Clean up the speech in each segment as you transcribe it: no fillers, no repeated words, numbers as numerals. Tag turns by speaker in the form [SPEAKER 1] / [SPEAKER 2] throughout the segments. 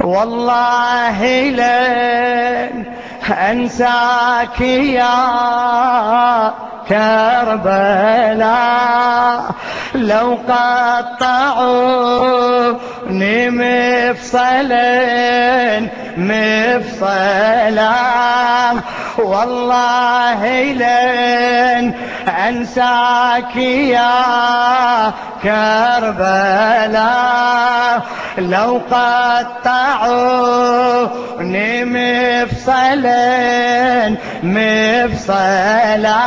[SPEAKER 1] والله لن أنساك يا كربلاء، لو قطعوني مفصلا والله لن أنساك يا كربلاء، لو قطعوني مفصلا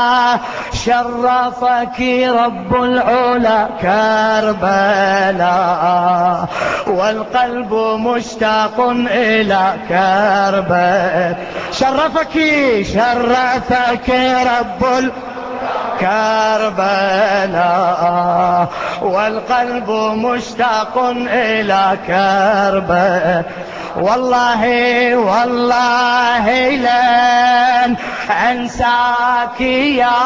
[SPEAKER 1] شرفك رب العلا كربلاء، والقلب مشتاق إلى كربلاء. شرفك رب كربلاء، والقلب مشتاق إلى كربلاء. والله لن أنساك يا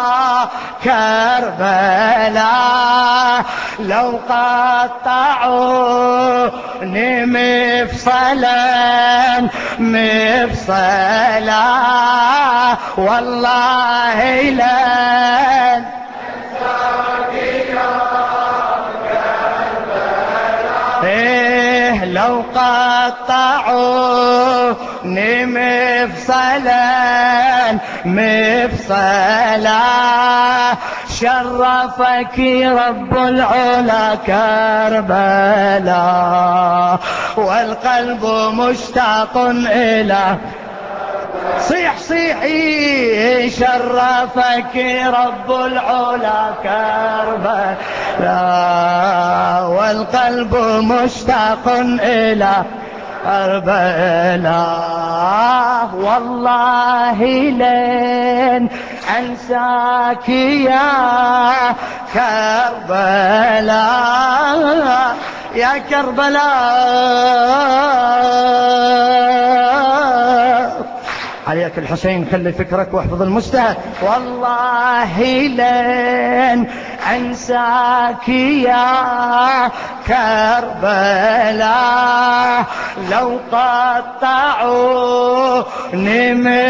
[SPEAKER 1] كربلاء، لو قطعوني مفصلا والله لن أنساك يا كربلاء، لو قطعوني مفصلا شرفك رب العلا كربلاء، والقلب مشتاق إلى صيحي شرفك رب العلا كربلاء، والقلب مشتاق إلى كربلاء. والله لن أنساك يا كربلاء يا كربلاء. عليك الحسين، خلي فكرك واحفظ المجتهد. والله لن أنساك يا كربلاء، لو قطعوني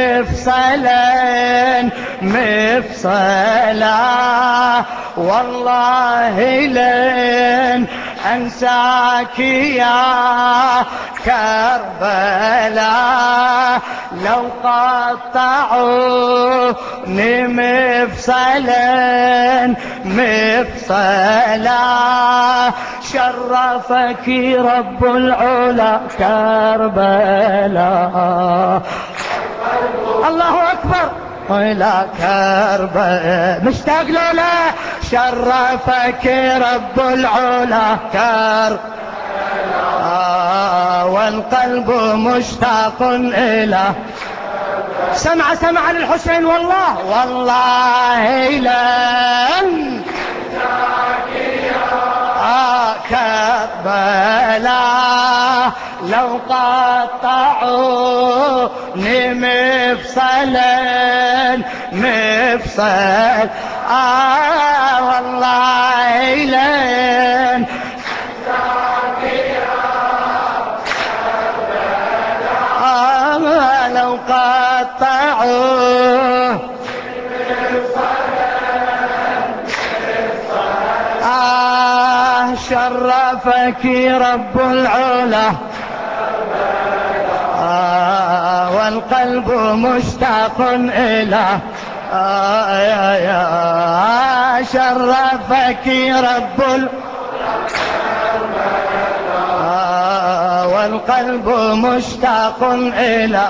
[SPEAKER 1] مفصلا والله لن أنساك يا كربلاء، لو قطعوني مفصلا شرفك رب العلا كربلاء. الله أكبر إلى كربلاء مشتاق له شرفك رب العلا كربلاء، والقلب مشتاق إلى سمع للحسين. والله لن كربلاء، لو قطعوني مفصل والله لن لو قطعوا شرفك رب العلا والقلب مشتاق إلى شرفك رب والقلب مشتاق إلى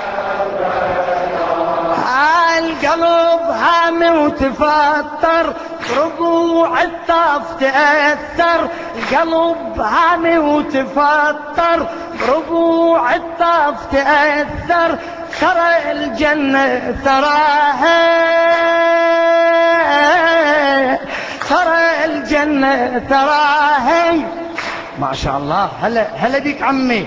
[SPEAKER 1] القلب هامي وتفطر ربوع الطف تأثر، القلب هامي وتفطر ربوع الطف تأثر، ترى الجنة تراها ترى الجنة تراها. ما شاء الله هلا بيك عمي.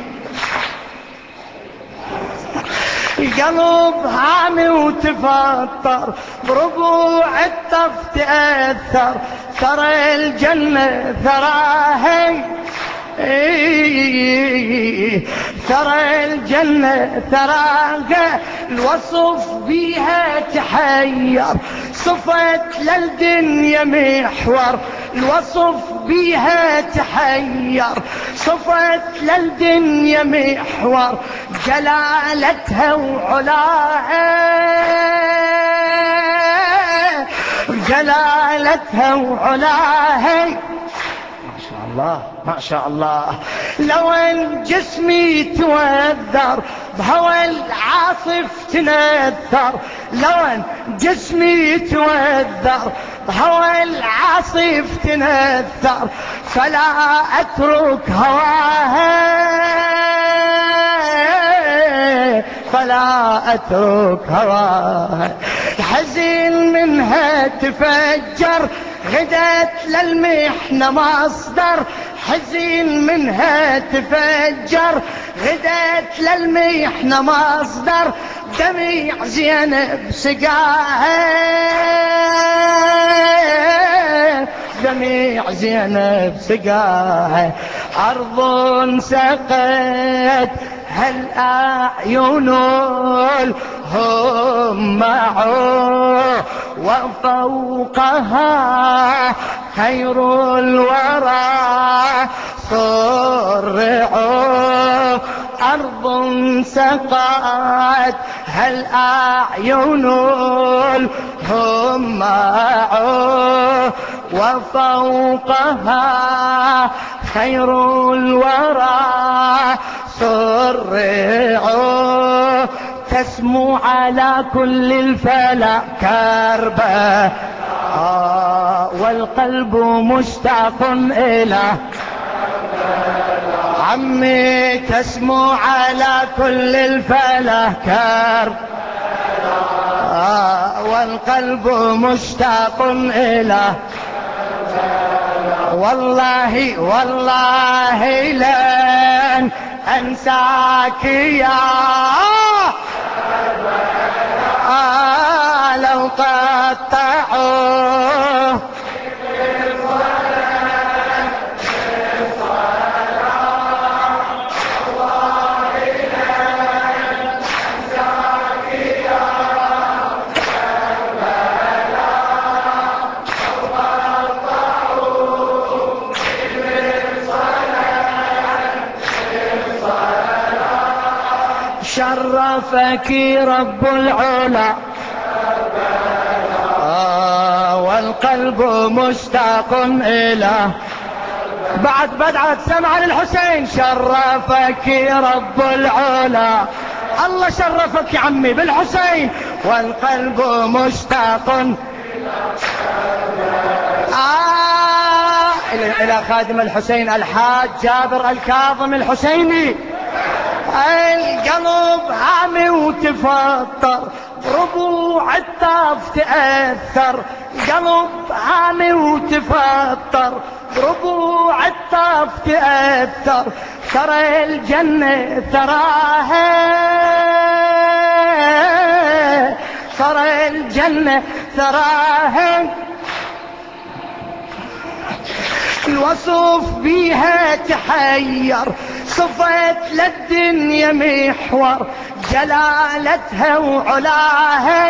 [SPEAKER 1] القلب هامي وتفطر بربوع الطف تأثر، ترى الجنة ثراها ترى الجنة تراها الوصف بيها تحير، صفت للدنيا محور الوصف بيها تحير، صفت للدنيا محور جلالتها وعلاها، جلالتها وعلاها. ما شاء الله ما شاء الله. لو ان جسمي توذر بهوى العاصف تنثر، لو ان جسمي توذر بهوى العاصف تنثر، فلا اترك هواها، فلا اترك هواها. الحزين منها تفجر غدت للمحنة مصدر، حزين منها تفجر غدت للمحنة مصدر، دميع زينب سقاها، دميع زينب سقاها. أرض سقت هالأعين هم معه، وفوقها خير الورى صرعوا. أرض سقت هالأعين هم معه، وفوقها خير الورى صرعوا. تسمو على كل الفلا كربة، والقلب مشتاق إلى عمي. تسمو على كل الفلا كربة، والقلب مشتاق إلى، والله والله لن أنساك يا لو قطعوا شرفك رب العلا، والقلب مشتاق إلى، بعد بدعة سمع للحسين. شرفك رب العلا، الله شرفك يا عمي بالحسين، والقلب مشتاق إلى خادم الحسين الحاج جابر الكاظم الحسيني. القلب هامي وتفطر ربوع الطاف تأثر، قلب هامي وتفطر ربوع الطاف تأثر. ترى الجنة تراها، ترى الجنة تراها الوصف بيها تحير، صفت للدنيا محور جلالتها وعلاها.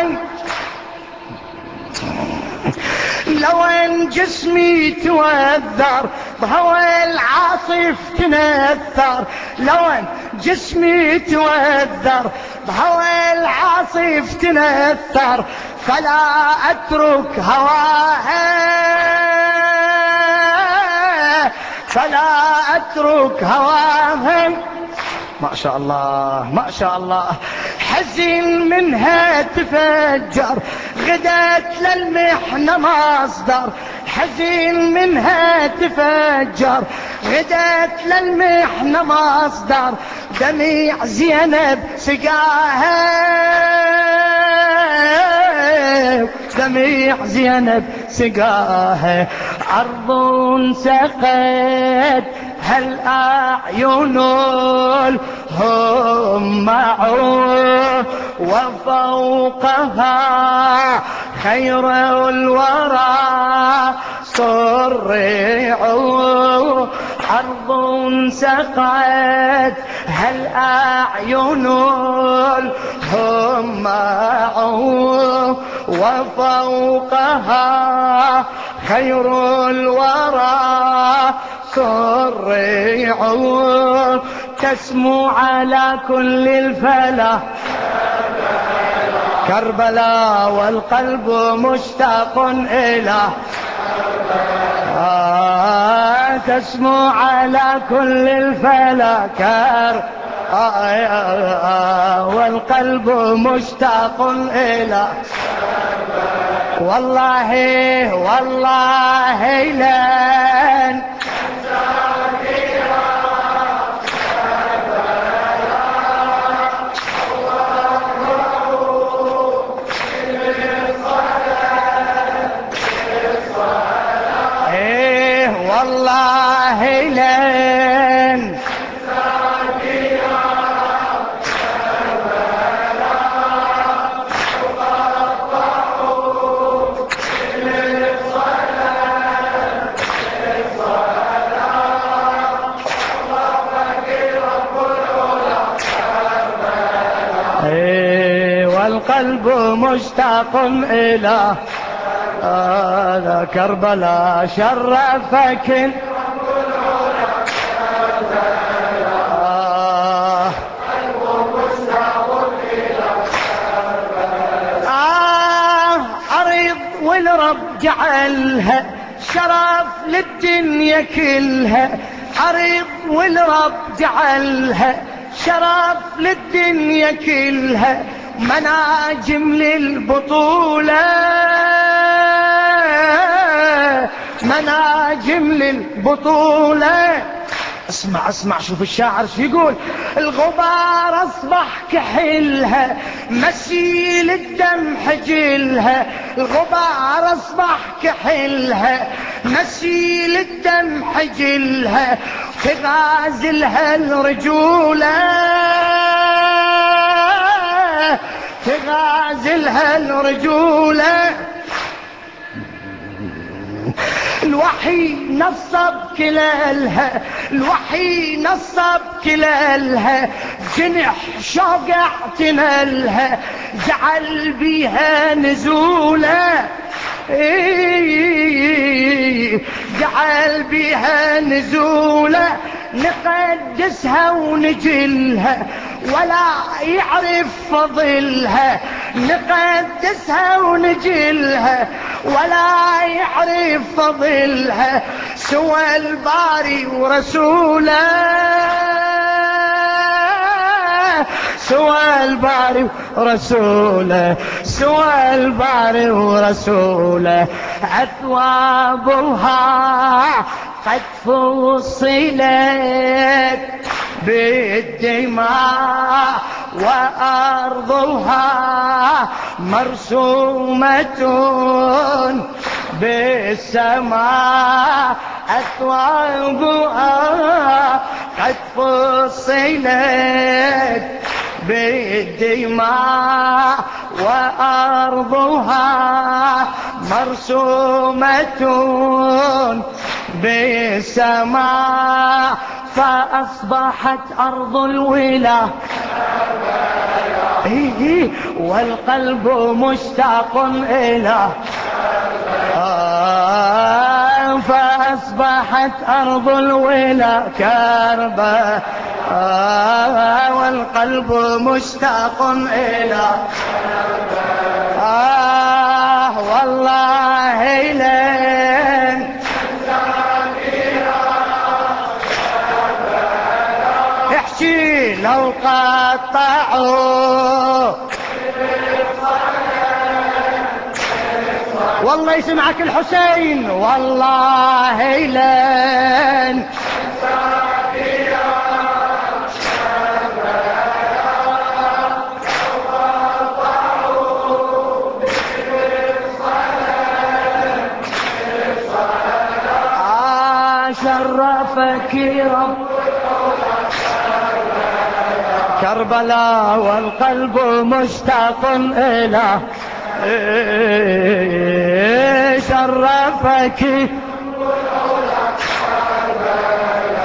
[SPEAKER 1] لو ان جسمي توذر بهوى العاصف تنثر، لو ان جسمي توذر بهوى العاصف تنثر، فلا اترك هواها، فلا اترك هواها. ما شاء الله ما شاء الله. حزين منها تفجر غدت للمحنة مصدر، حزين منها تفجر غدت للمحنة مصدر، دميع زينب سقاها، دميع زينب سقاها. أرض سقت هالأعين هم معه، وفوقها خير الورى صرعوا. أرض سقت هل أعين هم معوا وفوقها خير الورى سرع تسمو على كل الفلا كربلاء والقلب مشتاق إلى تسمو على كل الفلا والقلب مشتاق إلى والله والله لن والله لن والقلب مشتاق إلى كربلاء شرفك عريض والرب جعلها شرف للدنيا كلها عريض والرب جعلها شرف للدنيا كلها مناجم للبطولة مناجم للبطولة اسمع شوف الشاعر شو يقول الغبار اصبح كحلها مسيل الدم حجلها الغبار اصبح كحلها مسيل الدم حجلها تغازلها الرجولة تغازلها الرجولة الوحي نصب كلالها الوحي نصب كلالها جنح شوق اعتنالها جعل بيها نزولة جعل بيها نزولة نقدسها ونجلها ولا يعرف فضلها نقدسها ونجلها ولا يعرف فضلها سوى الباري ورسوله سوى الباري ورسوله سوى الباري ورسوله أثوابها قد فصلت بالدماء وأرضها مرسومة بالسماء أثوابها قد فصلت بالدماء وأرضها مرسومة بالسماء فأصبحت أرض الولا والقلب مشتاق إلى فأصبحت أرض الولا كربلاء والقلب مشتاق إلى والله لن احكي لو قطعوا والله يسمعك الحسين والله لن شرفك رب كربلاء والقلب مشتاق إلى شرفك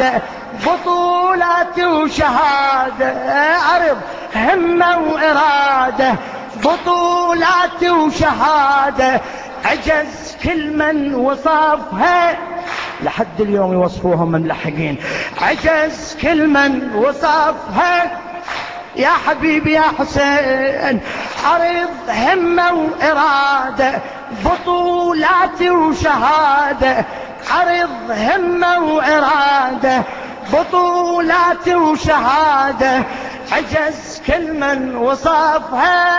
[SPEAKER 1] وإرادة بطولات وشهادة. عرض همة وإرادة بطولات وشهادة، عجز كل من وصفها، لحد اليوم يوصفوهم ملحقين، عجز كل من وصفها يا حبيبي يا حسين. عرض همة وإرادة بطولات وشهادة، عرض همة وإرادة بطولات وشهادة، عجز كل من وصفها،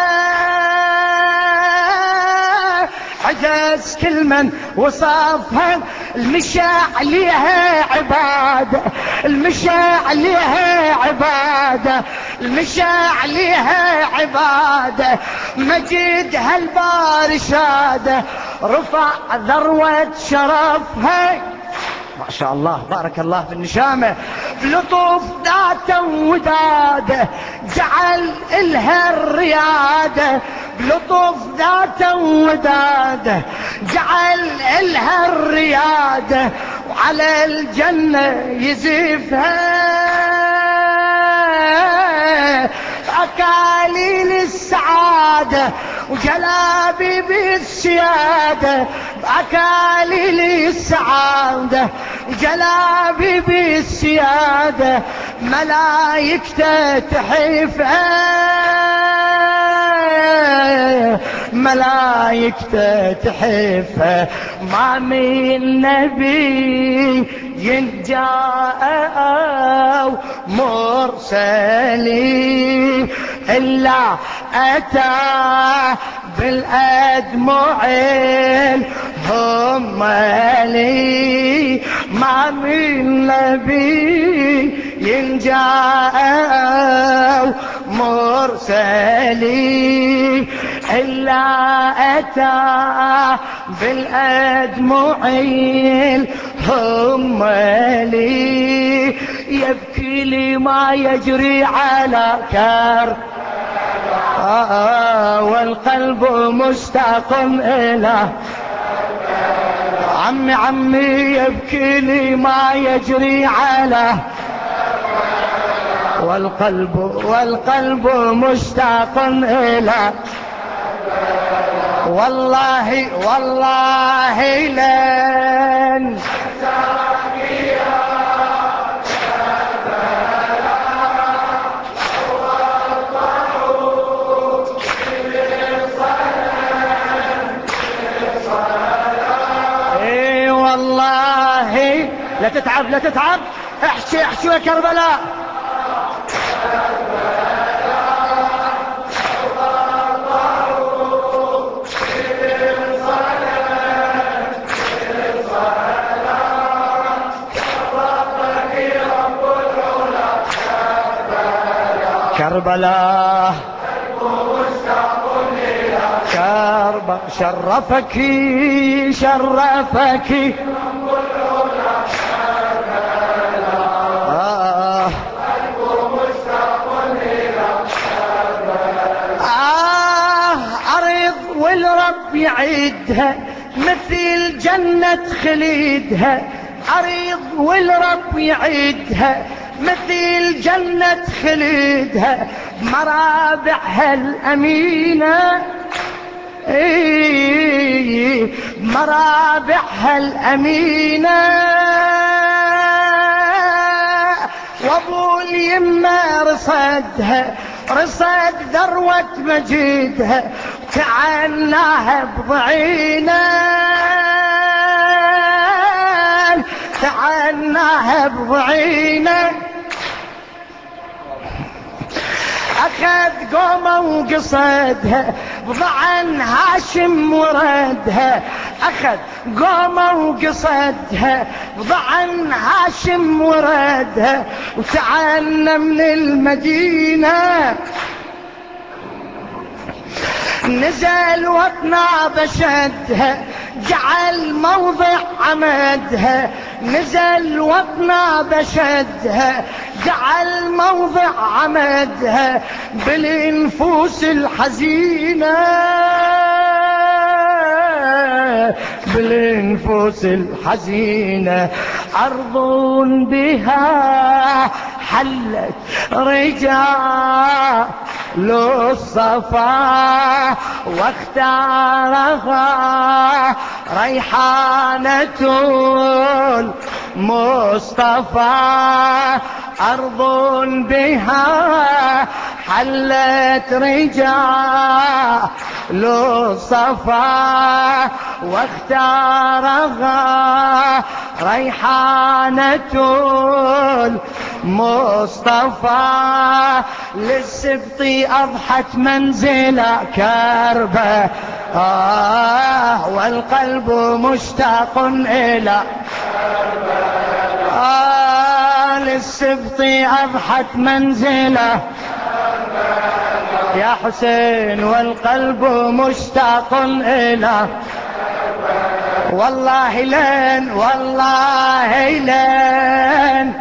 [SPEAKER 1] عجز كل من وصفها. المشى عليها عبادة، المشى عليها عبادة، المشى عليها عبادة، مجد هالبار شادة، رفع ذروة شرفها. ما شاء الله بارك الله في النشامة، بلطف ذاته وداده جعل إلها الريادة، بلطف ذاته وداده جعل إلها الريادة، وعلى الجنة يزفها أكاليل السعادة وجلابي بالسيادة، أكاليل السعادة جلابي بالسيادة، ملايكته تحفها، ملايكته تحفها. ما من نبي ينجاء أو مرسلي إلا أتى بالأدمع هم لي، ما من نبي ينجاء أو مرسلي إلا أتى بالأدمع هم لي، يبكي لي ما يجري على كرب والقلب مشتاق إلى عمي عمي، يبكي لي ما يجري على والقلب مشتاق إلى والله والله لن والله لا تتعب لا تتعب، احكي احكي يا كربلاء. كربلاء كربلاء شرفك شرفك عرض والرب يعيدها مثل جنة خليدها، عريض والرب يعيدها مثل جنة خليدها، مرابعها الأمينة مرابعها الأمينة، وابو اليمة رصدها رصد ذروة مجيدها، تعناها بضعينا تعناها بضعينا، أخذ قومه وقصدها بضعن هاشم وردها، أخذ قومه وقصدها بضعن هاشم وردها، وتعنى من المدينة نزل وطنا بشدها جعل موضع عمدها، نزل وطنا بشدها جعل موضع عمدها، بالنفوس الحزينة بالنفوس الحزينة، أرض بها حلت رجال الصفا، واختارها ريحانة المصطفى. أرض بها حلت رجال الصفا، واختارها ريحانة المصطفى. للسبط أضحت منزل كربة، والقلب مشتاق إلى للسبط أضحت منزله يا حسين، والقلب مشتاق إلى والله لين والله لين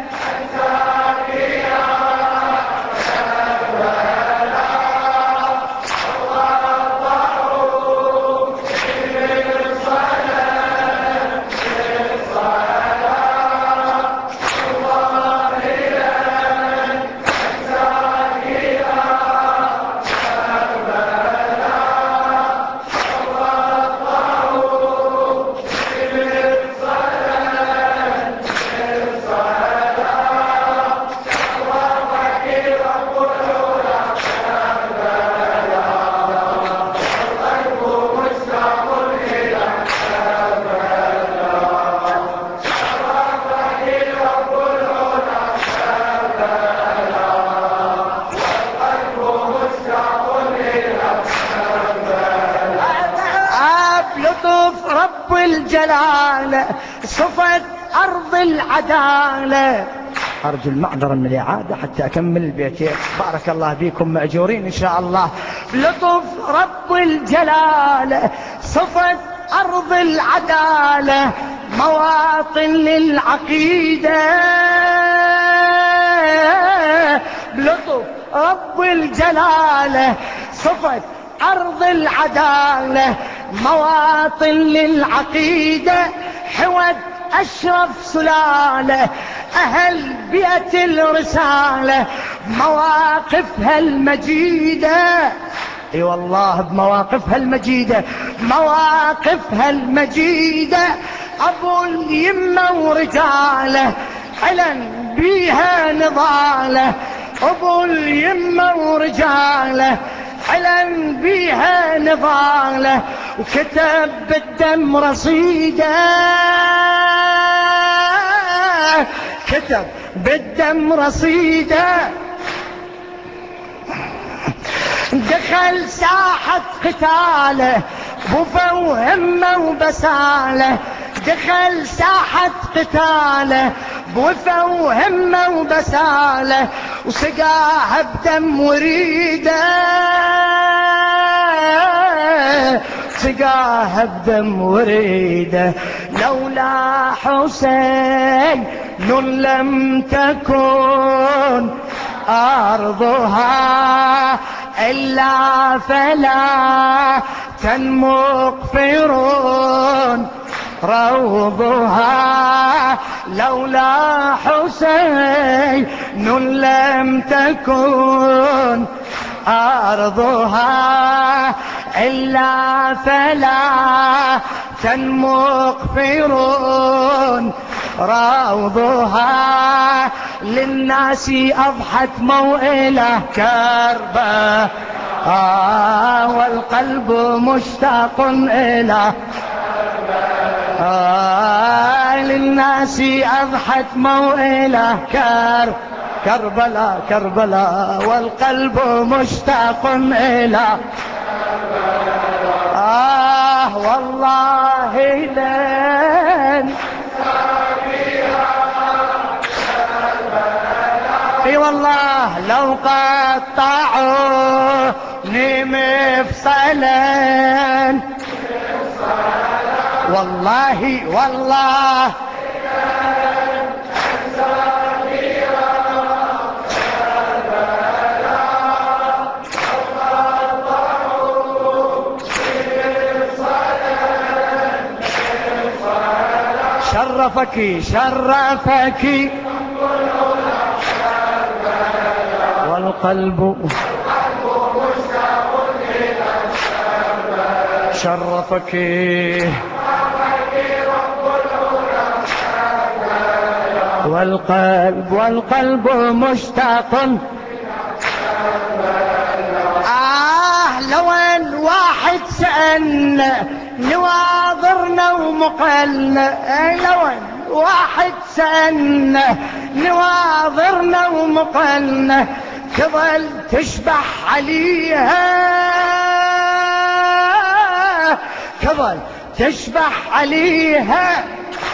[SPEAKER 1] لطف رب الجلال صفت أرض العدالة. أرجو المعذرة من الإعادة حتى أكمل البيتين. بارك الله بكم، مأجورين إن شاء الله. لطف رب الجلال صفت أرض العدالة، مواطن للعقيدة. بلطف رب الجلال صفت أرض العدالة، مواطن للعقيدة. حوت أشرف سلالة أهل بيت الرسالة، مواقفها المجيدة. اي والله بمواقفها المجيدة، مواقفها المجيدة. أبو اليمة ورجاله علن بيها نضاله، أبو اليمة ورجاله علن بيها نضاله. وكتب بالدم رصيده، كتب بالدم رصيده. دخل ساحة قتاله بوفا وهمة وبساله، دخل ساحة قتاله بوفا وهمة وبساله. وسقاها بدم وريده، سقاها بدم وريده. لولا حسين لم تكن أرضها إلا فلا مغفرون روضها. لولا حسين لم تكن أرضها إلا فلا مغفرون روضها. للناس أضحت موئلة كربة، والقلب مشتاق إلى للناس أضحت موئلة كربلاء كربلاء، والقلب مشتاق إلى والله لين اي والله لو قطعوني مفصلا، والله والله شرفك شرفك والقلب شرفك والقلب مشتاق. لو ان واحد سألنا نواظرنا ومقلنا، لو ان واحد سألنا نواظرنا ومقلنا تظل تشبح عليها، تظل تشبح عليها،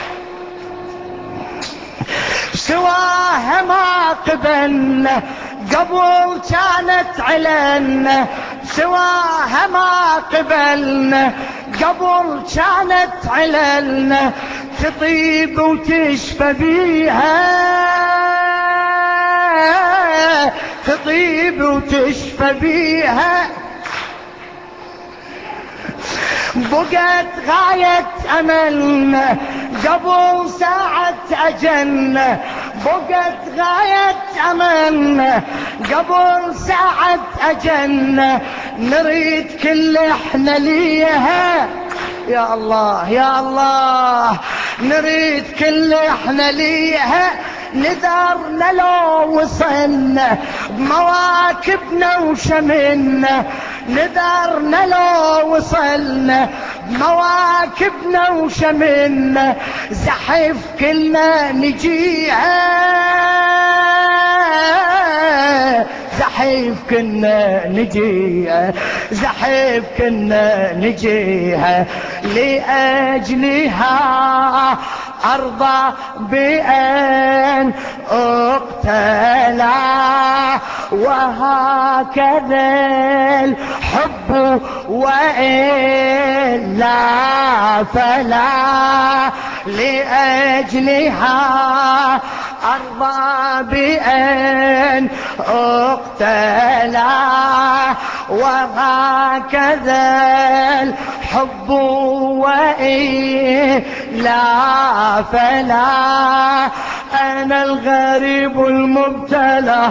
[SPEAKER 1] سواها ما قبلنا قبل كانت علنا، سواها ما قبلنا قبل كانت علنا، تطيب وتشفى بيها، تطيب وتشفى بيها. بقت غاية أملنا قبل ساعة أجلنا، بقت غاية أملنا قبل ساعة أجلنا، نريد كل احنا ليها يا الله يا الله، نريد كل احنا ليها، نذرنا لو وصلنا بمواكبنا وشملنا، نذرنا لو وصلنا بمواكبنا وشملنا، زحف كلنا نجيها، زحف كنا نجيها، زحف كنا نجيها، لأجلها أرضى بأن اقتلى، وهكذا الحب وإلا فلا، لأجلها أرضى بأن اقتلى، وهكذا الحب وإلا فلا، أنا الغريب المبتلى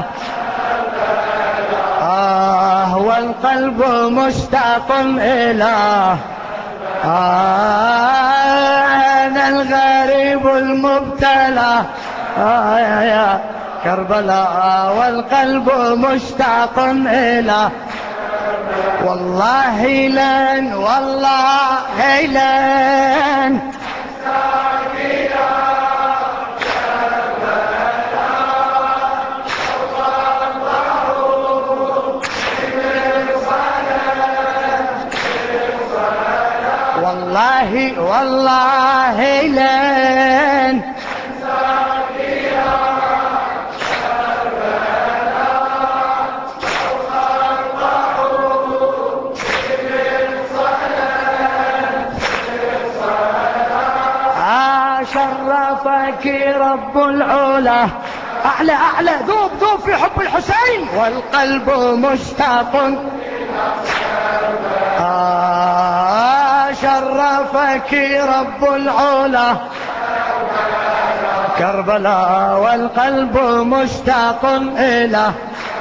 [SPEAKER 1] والقلب مشتاق إلى، أنا الغريب المبتلى يا كربلاء، والقلب مشتاق إلى، والله لن والله لن والله والله لن شرفك رب العلا، أعلى أعلى، ذوب ذوب في حب الحسين، والقلب مشتاق شرفك رب العلا كربلاء، والقلب مشتاق إلى،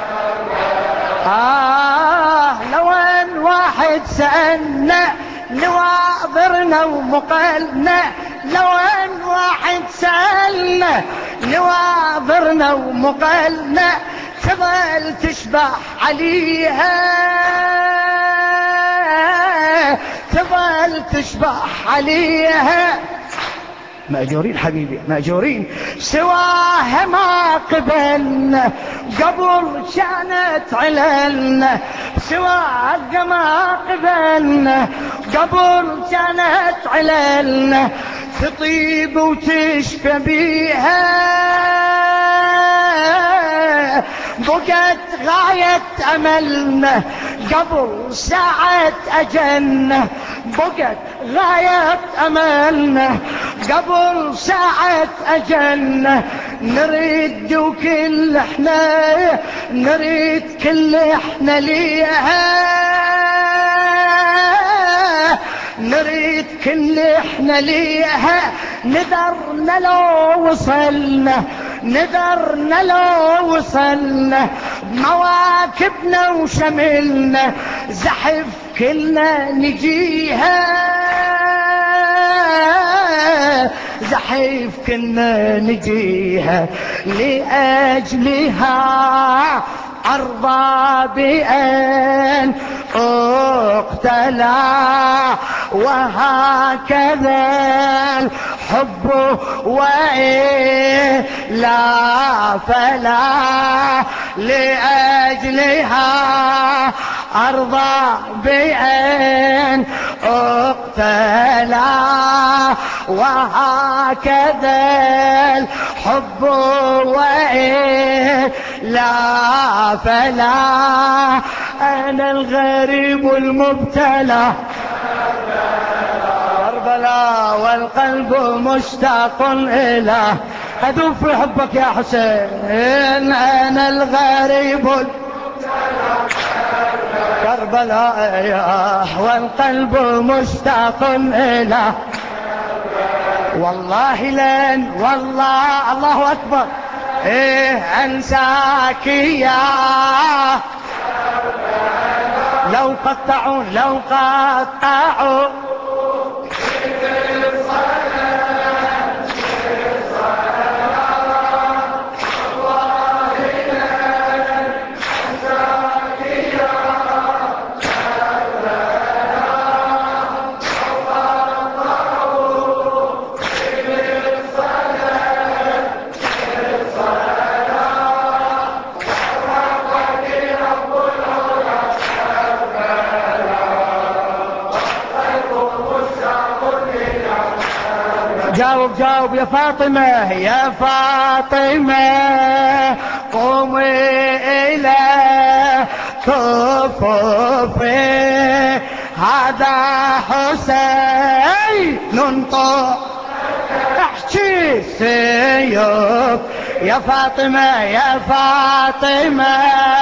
[SPEAKER 1] لو ان واحد سألنا نواظرنا ومقلنا، لو ان واحد سألنا نواظرنا ومقلنا، تظل تشبح عليها، تظل تشبح عليها، مأجورين حبيبي مأجورين، سواها ما قبلنا قبل كانت علنا، سواها ما قبلنا قبل كانت علنا، تطيب وتشفى بيها، بقت غاية أملنا قبل ساعة أجلنا، بقت غاية أملنا قبل ساعة أجلنا، نريد وكل احنا نريد كل احنا ليها، نريد كل احنا ليها نذرنا لو وصلنا، نذرنا لو وصلنا مواكبنا وشملنا، زحف كلنا نجيها، زحف كلنا نجيها لأجلها أرضى بأن اقتلى، وهكذا الحب وإلا فلا، لأجلها أرضى بأن اقتلى، وهكذا الحب وإلا فلا. أنا الغريب المبتلى كربلاء، والقلب مشتاق إلى أذوب في حبك يا حسين. أنا الغريب كربلاء، والقلب مشتاق إلى، والله لن والله الله أكبر إيه أنساك يا، لو قطعوا لو قطعوا جاوب جاوب يا فاطمة يا فاطمة، قومي إلى كفوفي، هذا حسين ننطق احكي سيوف، يا فاطمة يا فاطمة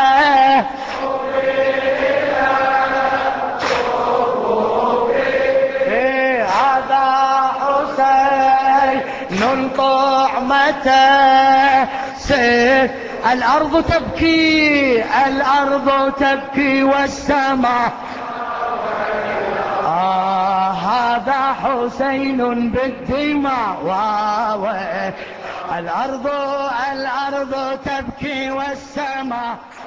[SPEAKER 1] ننطع متى سيف، الأرض تبكي الأرض تبكي والسماء، هذا حسين بالدماء، الأرض تبكي والسماء